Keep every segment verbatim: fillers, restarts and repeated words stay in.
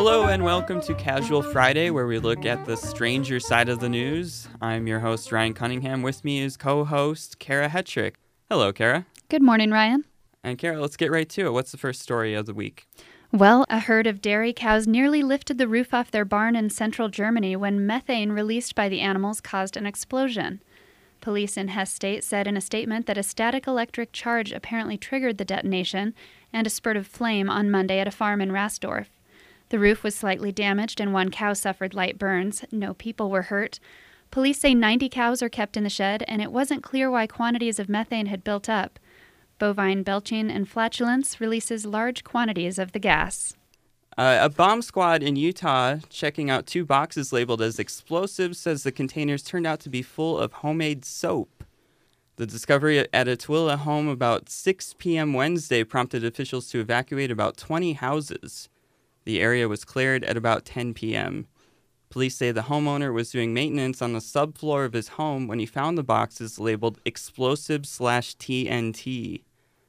Hello and welcome to Casual Friday, where we look at the stranger side of the news. I'm your host, Ryan Cunningham. With me is co-host Kara Hetrick. Hello, Kara. Good morning, Ryan. And Kara, let's get right to it. What's the first story of the week? Well, a herd of dairy cows nearly lifted the roof off their barn in central Germany when methane released by the animals caused an explosion. Police in Hesse State said in a statement that a static electric charge apparently triggered the detonation and a spurt of flame on Monday at a farm in Rasdorf. The roof was slightly damaged and one cow suffered light burns. No people were hurt. Police say ninety cows are kept in the shed, and it wasn't clear why quantities of methane had built up. Bovine belching and flatulence releases large quantities of the gas. Uh, a bomb squad in Utah checking out two boxes labeled as explosives says the containers turned out to be full of homemade soap. The discovery at a Tooele home about six p.m. Wednesday prompted officials to evacuate about twenty houses. The area was cleared at about ten p.m. Police say the homeowner was doing maintenance on the subfloor of his home when he found the boxes labeled explosive slash T N T.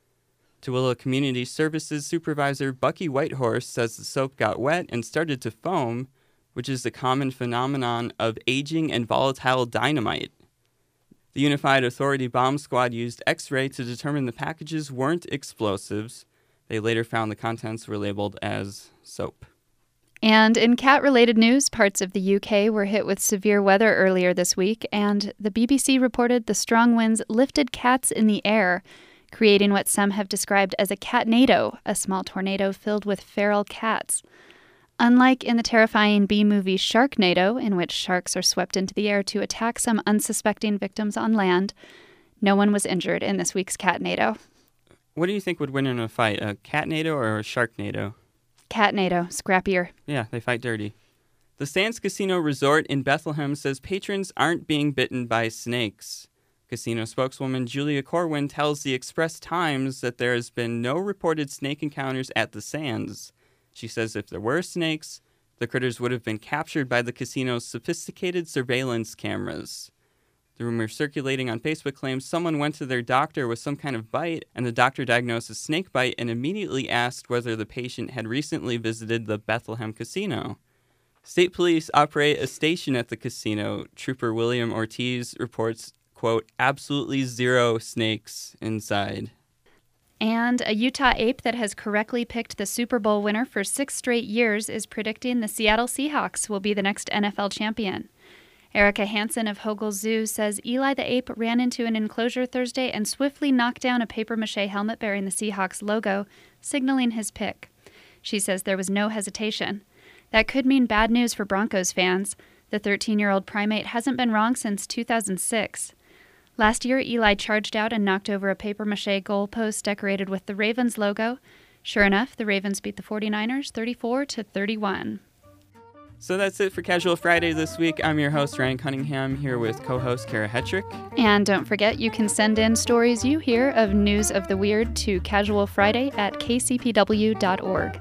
Tooele Community Services Supervisor Bucky Whitehorse says the soap got wet and started to foam, which is the common phenomenon of aging and volatile dynamite. The Unified Authority Bomb Squad used X-ray to determine the packages weren't explosives. They later found the contents were labeled as soap. And in cat-related news, parts of the U K were hit with severe weather earlier this week, and the B B C reported the strong winds lifted cats in the air, creating what some have described as a catnado, a small tornado filled with feral cats. Unlike in the terrifying B-movie Sharknado, in which sharks are swept into the air to attack some unsuspecting victims on land, no one was injured in this week's catnado. What do you think would win in a fight, a catnado or a sharknado? Catnado, scrappier. Yeah, they fight dirty. The Sands Casino Resort in Bethlehem says patrons aren't being bitten by snakes. Casino spokeswoman Julia Corwin tells the Express Times that there has been no reported snake encounters at the Sands. She says if there were snakes, the critters would have been captured by the casino's sophisticated surveillance cameras. The rumor circulating on Facebook claims someone went to their doctor with some kind of bite, and the doctor diagnosed a snake bite and immediately asked whether the patient had recently visited the Bethlehem Casino. State police operate a station at the casino. Trooper William Ortiz reports, quote, absolutely zero snakes inside. And a Utah ape that has correctly picked the Super Bowl winner for six straight years is predicting the Seattle Seahawks will be the next N F L champion. Erica Hansen of Hogle Zoo says Eli the ape ran into an enclosure Thursday and swiftly knocked down a papier-mâché helmet bearing the Seahawks logo, signaling his pick. She says there was no hesitation. That could mean bad news for Broncos fans. The thirteen-year-old primate hasn't been wrong since two thousand six. Last year, Eli charged out and knocked over a papier-mâché goalpost decorated with the Ravens logo. Sure enough, the Ravens beat the 49ers thirty-four to thirty-one. So that's it for Casual Friday this week. I'm your host, Ryan Cunningham, here with co-host Kara Hetrick. And don't forget, you can send in stories you hear of news of the weird to Casual Friday at k c p w dot org.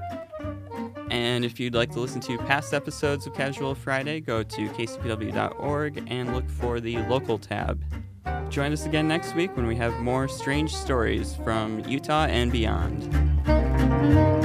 And if you'd like to listen to past episodes of Casual Friday, go to k c p w dot org and look for the local tab. Join us again next week when we have more strange stories from Utah and beyond.